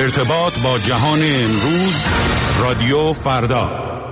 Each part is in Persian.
ارتباط با جهان امروز، رادیو فردا.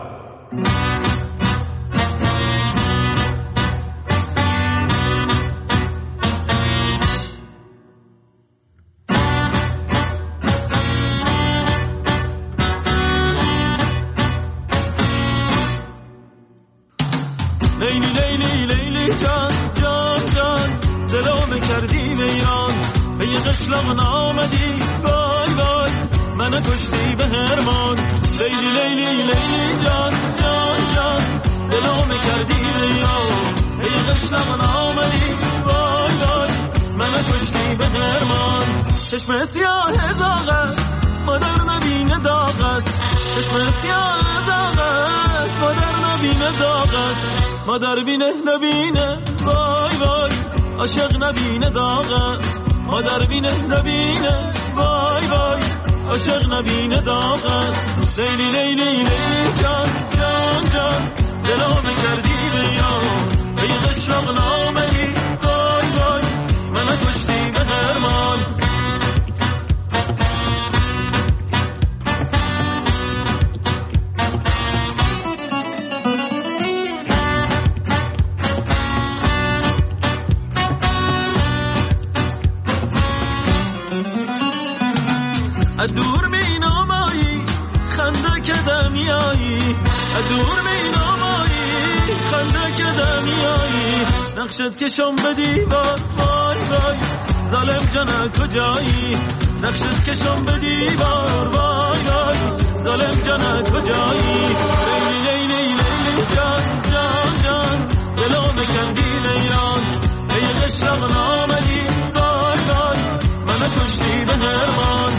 لیلی لیلی لیلی جان جان جان دلو کردی ویران به یه قشلق نامدی وای وای من کشتی به هرمان لیلی لیلی لیلی جان جان جان دلو کردی ویران به یه قشلق نامدی وای وای من کشتی به هرمان چشم سیاه زاغت مادر نبینه داغت چشم سیاه زاغت مادر نبینه داغت مادر بینه نبینه وای وای عاشق نبینه داغت مادر بینه نبینه وای وای عاشق نبینه داغت لیلی لیلی لیلی جان جان جان دلو کردی بیان به یه قشلق نامدی وای وای من کشتی به هرمان دور مینامایی خنده که دمیایی دور مینامایی خنده که دمیایی نقشت کشم به دیوار وای وای ظالم جانه کجایی نقشت کشم به دیوار وای وای ظالم جانه کجایی لیلی لیلی لیلی جان جان جان دلو کندی لیران به یه قشلق نامدی وای وای من کشتی به هرمان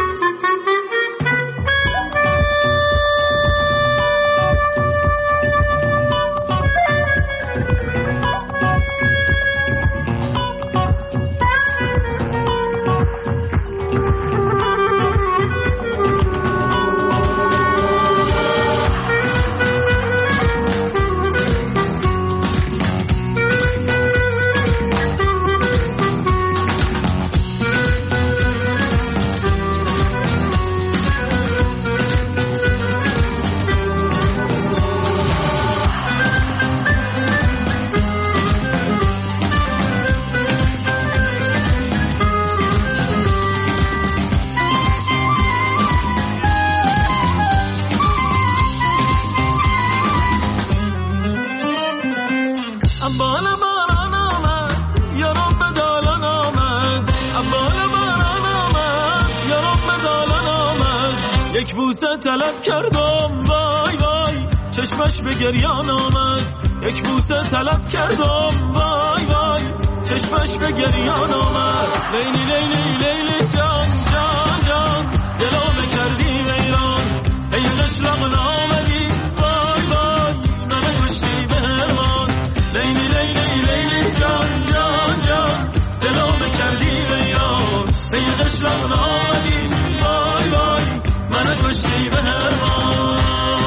یک بوسه طلب کردم وای وای چشمش به گریان آمد یک بوسه طلب کردم وای وای چشمش به گریان آمد لیلی لیلی لیلی جان جان جان دلو کردی ویران ای قشلق نامدی وای وای من کشتی به هرمان لیلی لیلی لیلی جان جان جان دلو کردی ویران ای قشلق نامدی وای وای من کشتی به هرمان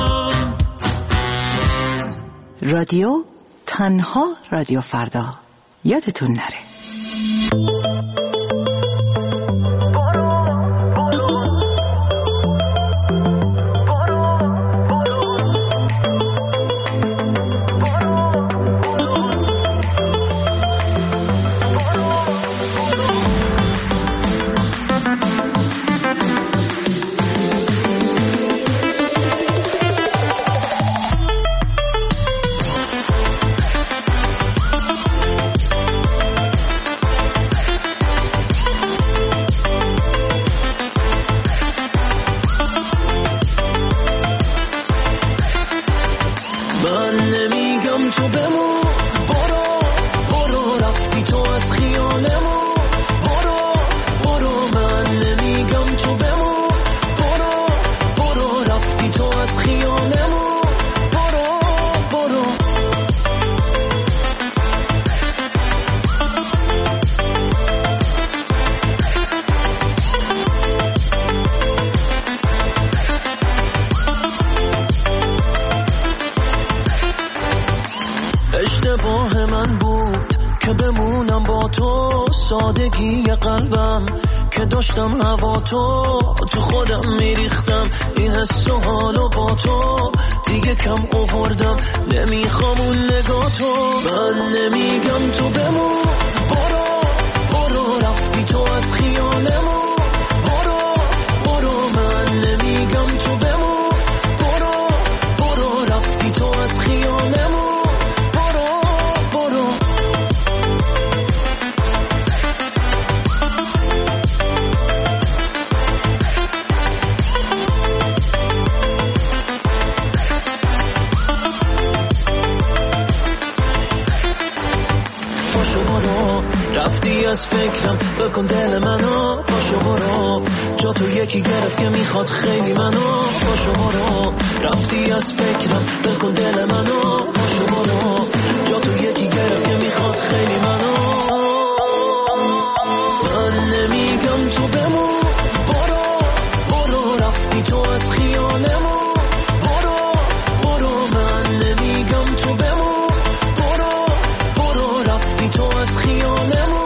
رادیو تنها رادیو فردا یادتون نره. اشتباه من بود که بمونم با تو، سادگی قلبم که داشتم هوا تو خودم میریختم این حس و حالو با تو دیگه کم آوردم نمیخوام اون نگاتو من نمیگم تو بمون برو رفتی تو از خیالمون برو من نمیگم تو بمون برو رفتی تو از خیالمون رفتی از فکرم بکن دل منو پاشو برو جا تو یکی گرفت که میخواد خیلی منو پاشو برو رفتی از فکرم بکن دل منو پاشو برو جا تو یکی گرفت که میخواد خیلی منو من نمیگم تو بمون برو رفتی تو از خیالمون برو من نمیگم تو بمون برو رفتی تو از خیالمون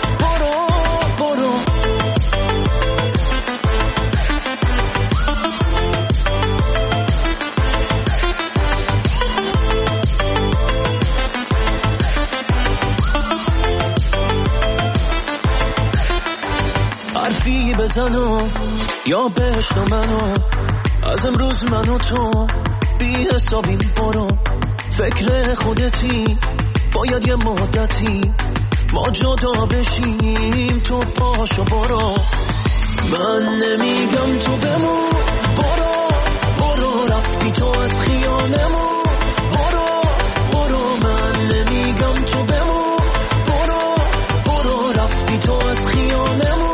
حرفی بزنو یا بهشت و منو از امروز منو تو بی حسابی برو فکر خودتی باید یه مدتی ما جدا بشیم تو پاشو برو من نمیگم تو بمون برو رفتی تو از خیالمون برو من نمیگم تو بمون برو رفتی تو از خیالمون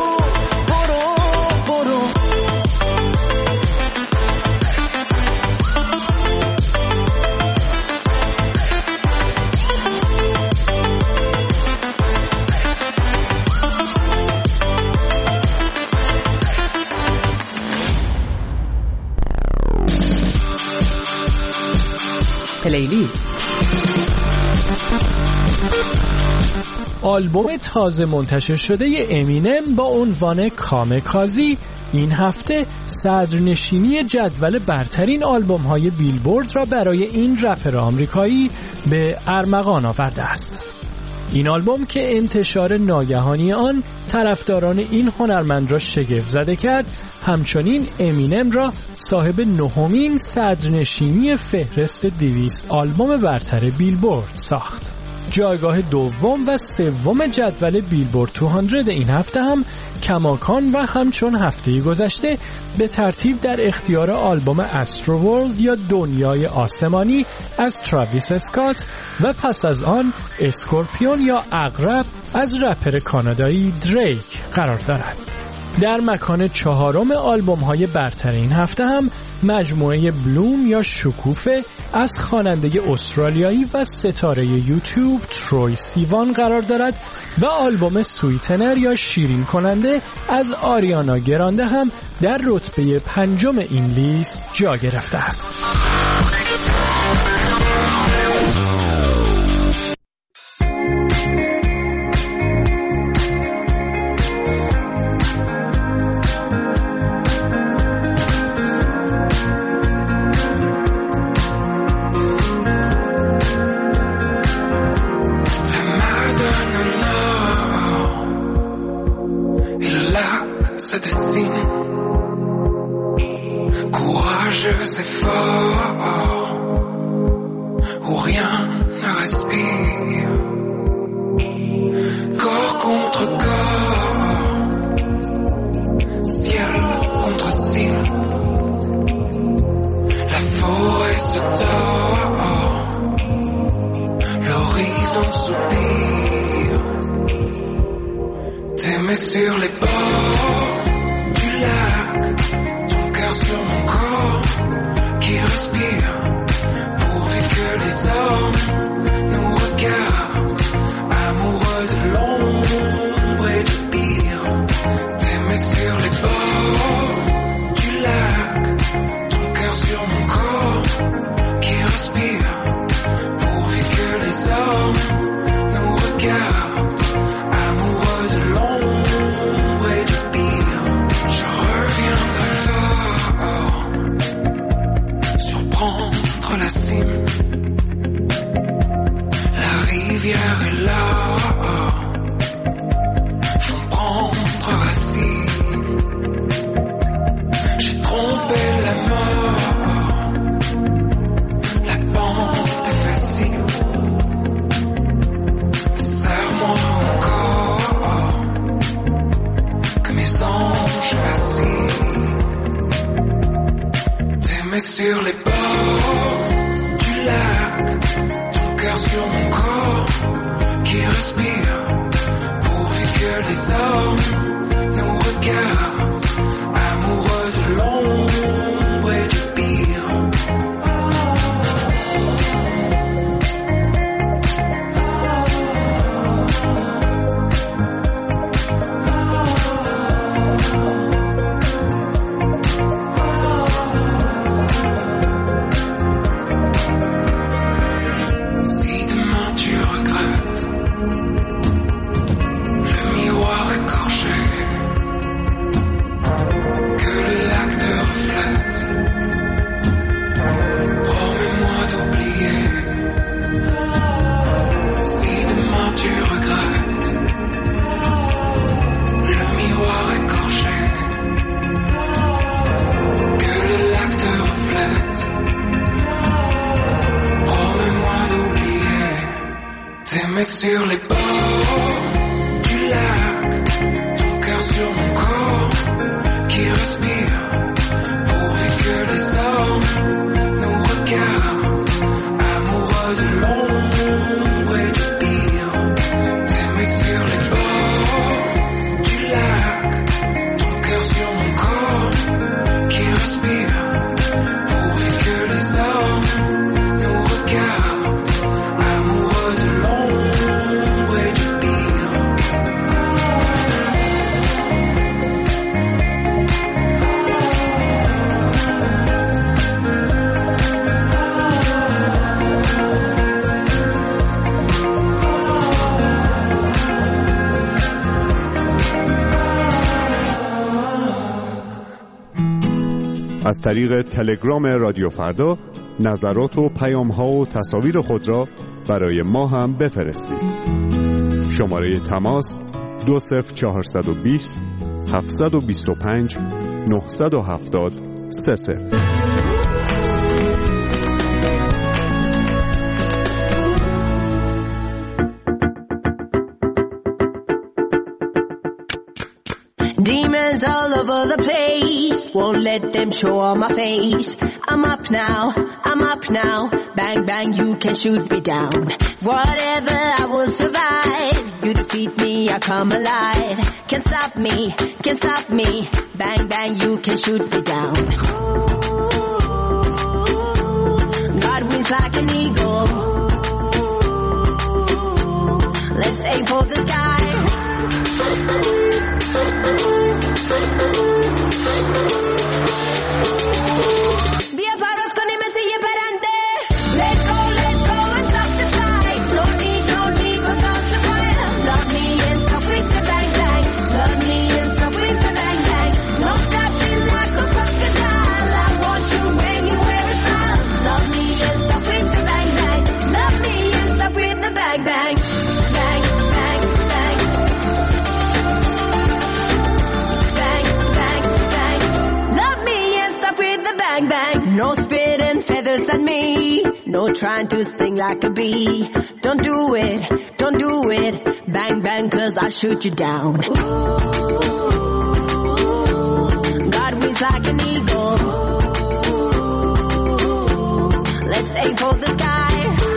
پلیلیست. آلبوم تازه منتشر شده امینم با عنوان کامکازی این هفته صدرنشینی جدول برترین آلبوم‌های بیلبورد را برای این رپر آمریکایی به ارمغان آورده است. این آلبوم که انتشار ناگهانی آن طرفداران این هنرمند را شگفت زده کرد، همچنین امینم را صاحب نهمین صدرنشینی فهرست 200 آلبوم برتر بیلبورد ساخت. جایگاه دوم و سوم جدول بیلبورد 200 این هفته هم کماکان و همچون هفته گذشته به ترتیب در اختیار آلبوم استرو ورلد یا دنیای آسمانی از تراویس اسکات و پس از آن اسکورپیون یا عقرب از رپر کانادایی دریک قرار دارد. در مکان چهارم آلبوم‌های برتر این هفته هم مجموعه بلوم یا شکوفه از خواننده استرالیایی و ستاره یوتیوب تروی سیوان قرار دارد و آلبوم سویتنر یا شیرین کننده از آریانا گرانده هم در رتبه 5 این لیست جا گرفته است. Courageux et fort, où rien ne respire, corps contre corps, ciel contre ciel, la forêt se tord, l'horizon soupire, t'aimer sur les bords du lac, ton cœur sur mon corps qui respire, pourvu que les hommes nous regardent, amoureux de l'ombre et du pire. T'aimer sur les bords du lac, ton cœur sur mon corps qui respire, pourvu que les hommes nous regardent, amoureux de l'ombre et du pire. choisi. T'aimer sur les bords du lac, ton cœur sur mon corps qui respire, pourvu que les hommes nous regardent, amoureux de l'ombre et du pire. Sur les bords du lac, ton cœur sur mon corps qui respire, pourvu que les hommes nous regardent, amoureux de l'ombre et du pire. T'aimer sur les bords du lac, ton cœur sur mon corps qui respire, pourvu que les hommes nous regardent, amoureux de l'ombre. از طریق تلگرام رادیو فردا نظرات و پیام‌ها و تصاویر خود را برای ما هم بفرستید. شماره تماس 20420 725 970 30. Demons all over the place, won't let them show on my face. I'm up now, bang bang you can shoot me down. Whatever, I will survive, you defeat me, I come alive. Can't stop me, bang bang you can shoot me down. God wings like an eagle, let's aim for the sky. Via paros con MC y perante. Let's go and stop the fight. No need for stop the fire. Love me and stop with the bang bang. Love me and stop with the bang bang. No stopping like a crocodile. I want you anywhere it's time. Love me and stop with the bang bang. Love me and stop with the bang bang. Bang bang bang. Bang, bang. No spit and feathers at me, no trying to sting like a bee. Don't do it, bang bang cause I'll shoot you down. Ooh, God wings like an eagle, let's aim for the sky.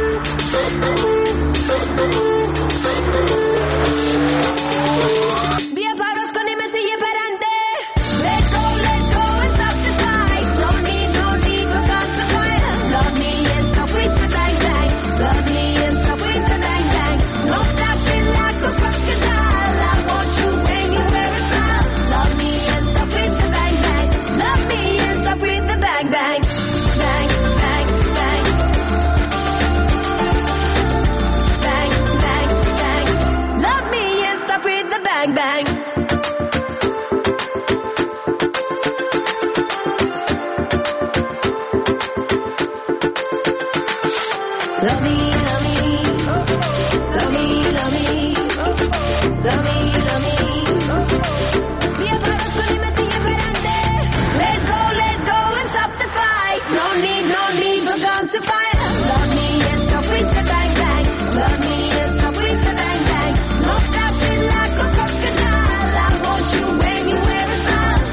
Via paros con MC y perante. Let's go and stop the fight. No need for stop the fire. Love me and stop with the bang bang. Love me and stop with the bang bang. No stopping like a crocodile. I want you anywhere it's time. Love me and stop with the bang bang. Love me and stop with the bang bang. Bang bang bang. Bang bang bang. Love me and stop with the bang bang. Love me, love me, love me, love me, love me, love me. Via paros con MC y perante. Let's go and stop the fight. No need for guns to fire. Love me and stop with the bang bang. Love me and stop with the bang bang. No stopping like a crocodile. I want you anywhere it's time.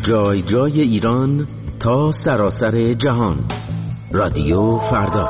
جای جای ایران تا سراسر جهان. رادیو فردا.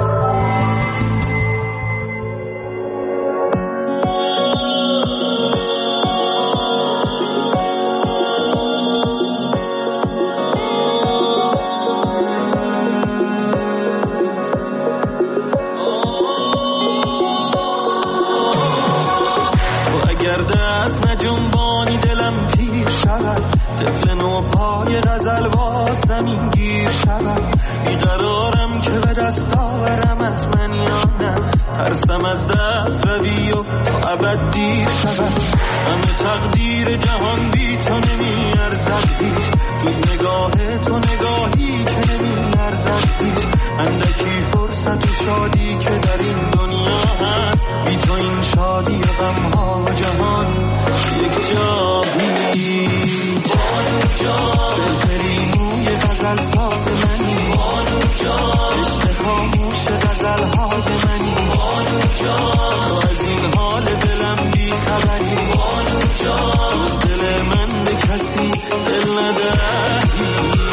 طفل نو پای غزل با زمین گیر شود، بیقرارم که به دست آورمت من یا نه، ترسم از دست روی و تا ابد دیر شود. همه تقدیر جهان بی تو نمی ارزد هیچ، جز نگاه تو نگاهی که نمی ارزد هیچ. اندکی فرصت و شادی که در این دنیا هست، بی تو این شادی و غمها و جهان یک جا هیچ. بانو جان دلبری موی غزل ساز منی، بانو جان عشق خاموش غزلهای منی، بانو جان تو از این حال دلم بی خبری، بانو جان دل من به کسی دل ندهی،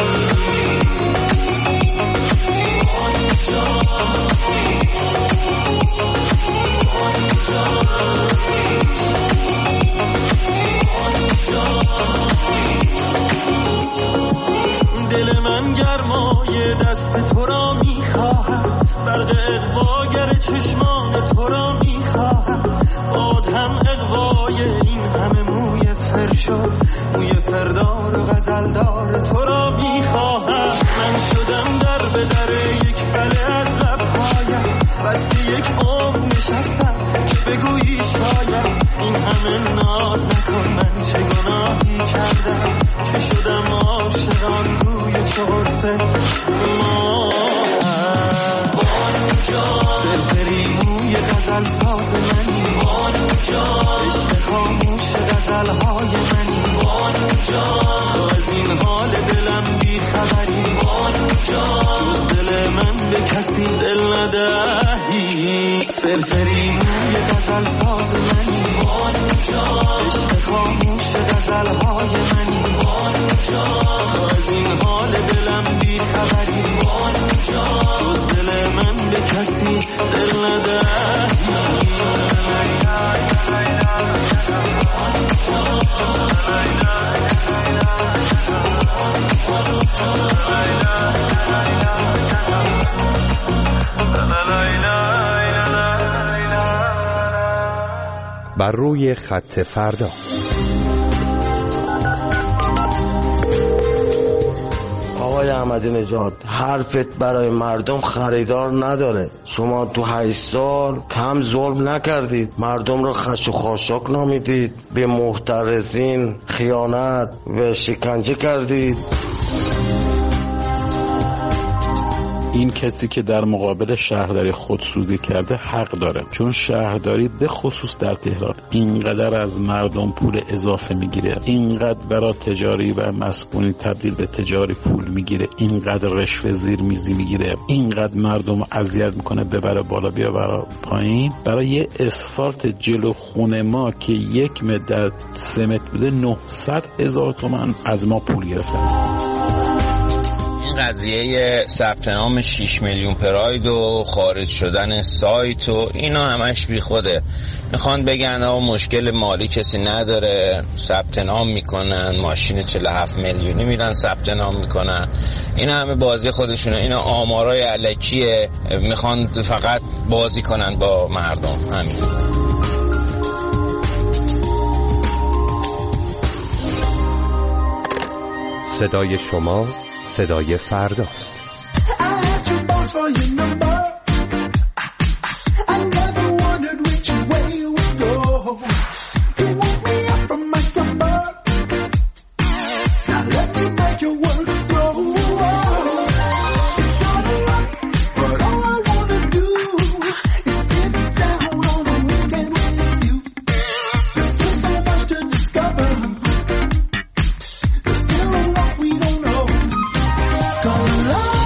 بانو جان بانو جان. دل من گرمای دست تو را میخواهد، برق اغواگر چشمان تو را میخواهد، باد هم اغوای این همه موی فرشاد، موی فردار و غزلدار تو را میخواهد. من شدم در به در یک بله از لبهایم، بس که یک عمر نشستم که بگویی شاید این همه ناز نکن، من چه گناهی کردم که شدم عاشقان روی چهارسه ما. بانو جان دلبری موی غزل ساز منی، بانو جان عشق خاموش غزلهای منی، بانو جان تو از این حال دلم بی خبری، بانو جان جز دل من به کسی دل ندهی. فرفری موی غزل ساز منی، بانو جان عشق خاموش غزلهای منی، بانو جان تو از این حال دلم بی خبری، بانو جان جز دل من به کسی دل ندهی. بر روی خط فردا. آقای احمدی نژاد، حرفت برای مردم خریدار نداره. شما تو 8 سال کم ظلم نکردید، مردم رو خش و خاشاک نامیدید، به محترسین خیانت و شکنجه کردید. این کسی که در مقابل شهرداری خودسوزی کرده حق داره، چون شهرداری به خصوص در تهران اینقدر از مردم پول اضافه میگیره، اینقدر برای تجاری و مسکونی تبدیل به تجاری پول میگیره، اینقدر رشوه زیر میزی میگیره، اینقدر مردم اذیت میکنه ببره بالا بیاره پایین. برای یه اسفالت جلو خونه ما که 1 متر در 3 متر بوده 900,000 تومان از ما پول گرفتن. قضیه ثبت نام 6 میلیون پراید و خارج شدن سایت و اینا همش بی خوده. میخوان بگن آقا مشکل مالی کسی نداره، ثبت نام میکنن، ماشین 47 میلیونی میرن ثبت نام میکنن، اینا همه بازی خودشونه، اینا آمارای الکیه، میخوان فقط بازی کنن با مردم. همین. صدای شما صدای فرداست. Love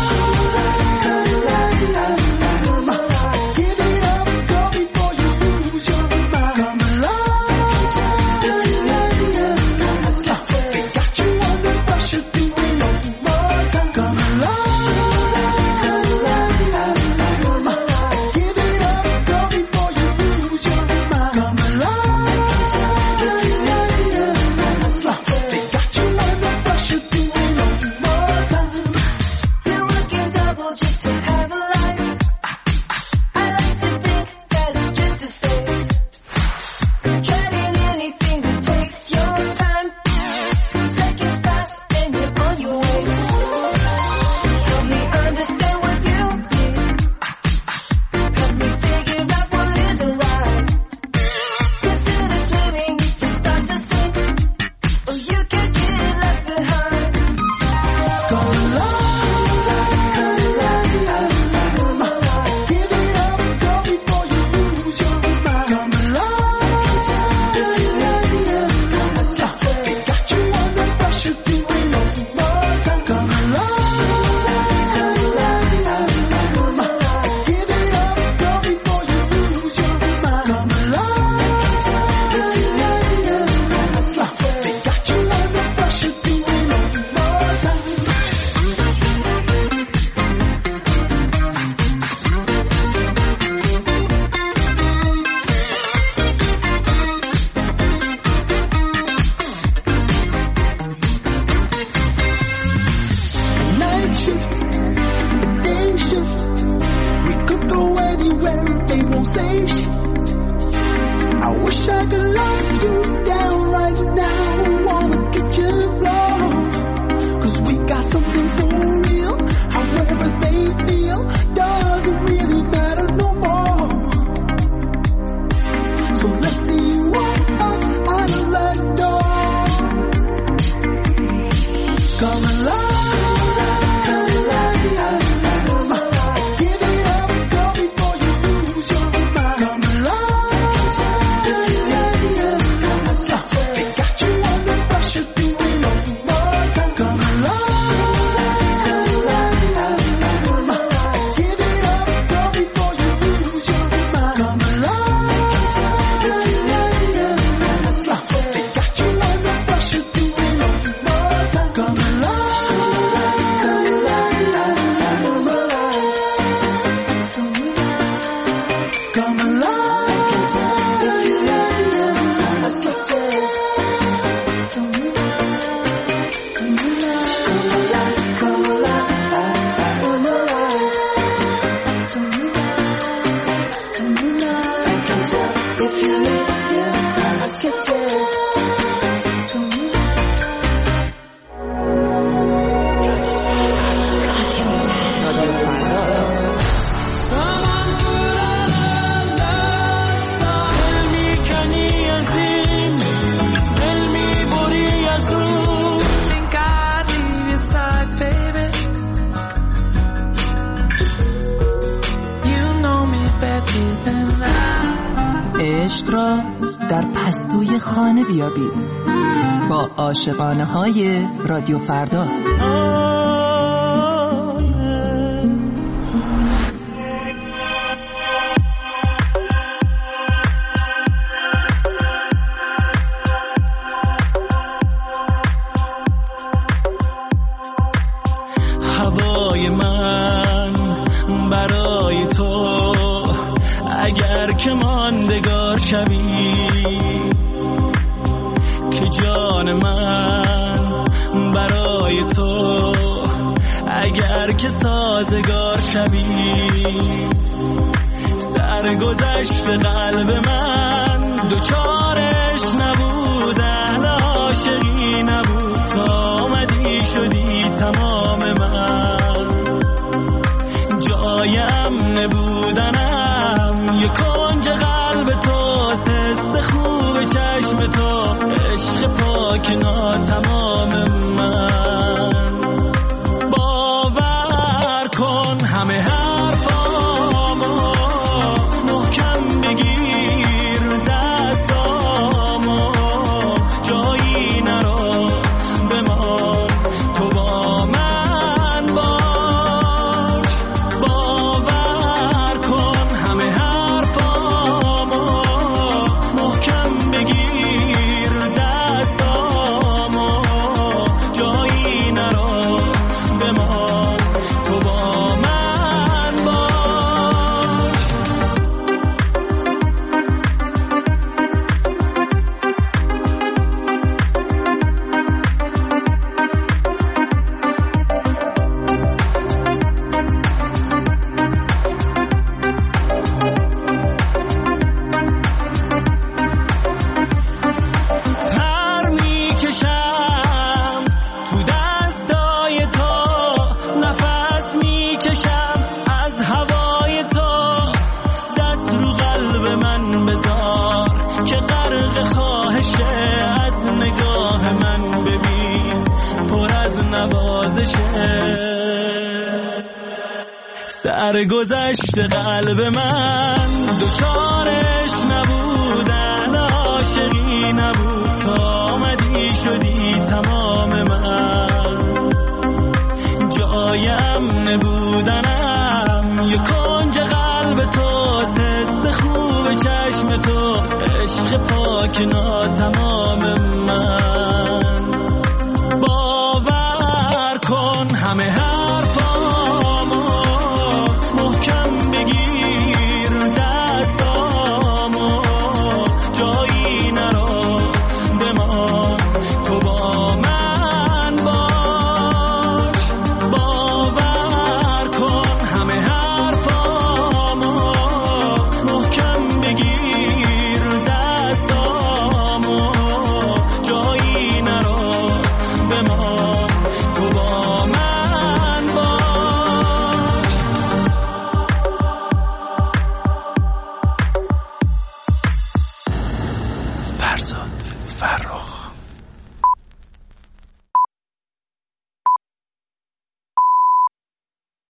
shift, a day shift. We could go anywhere and they won't say shit. I wish I could lock you down right now. Wanna get you floor, 'cause we got something so real. However they feel doesn't really matter no more. So let's see you walk up out of that door. Come alive. عشق را در پستوی خانه بیابید با عاشقانه های رادیو فردا. هوای من برای تو اگر که ماندگار شوی، که جان من برای تو اگر که سازگار شوی، سرگذشت قلب من دوچارش نبود، اهل عاشقی نبود، تا آمدی شدی تمام من، جایم نبودنم یک کنج قلب تو، حس خوب چشم تو، عشق پاک ناتمام من. باور کن همه حرفامو محکم بگیر رو دستامو، جایی نرو بمان تو با من باش. باور کن همه حرفامو محکم بگیر رو دستامو، جایی نرو بمان تو با من باش. پر میکشم تو دستای تو، نفس میکشم از هوای تو، دست رو قلب من بذار که غرق خواهشه، از نگاه من ببین پر از نوازشه، سرگذشت قلب من دوچارش نبود، اهل عاشقی نبود، تا آمدی شدی تمام من، جایم نبودنم یک کنج قلب تو، حس خوب چشم تو، عشق پاک ناتمام من.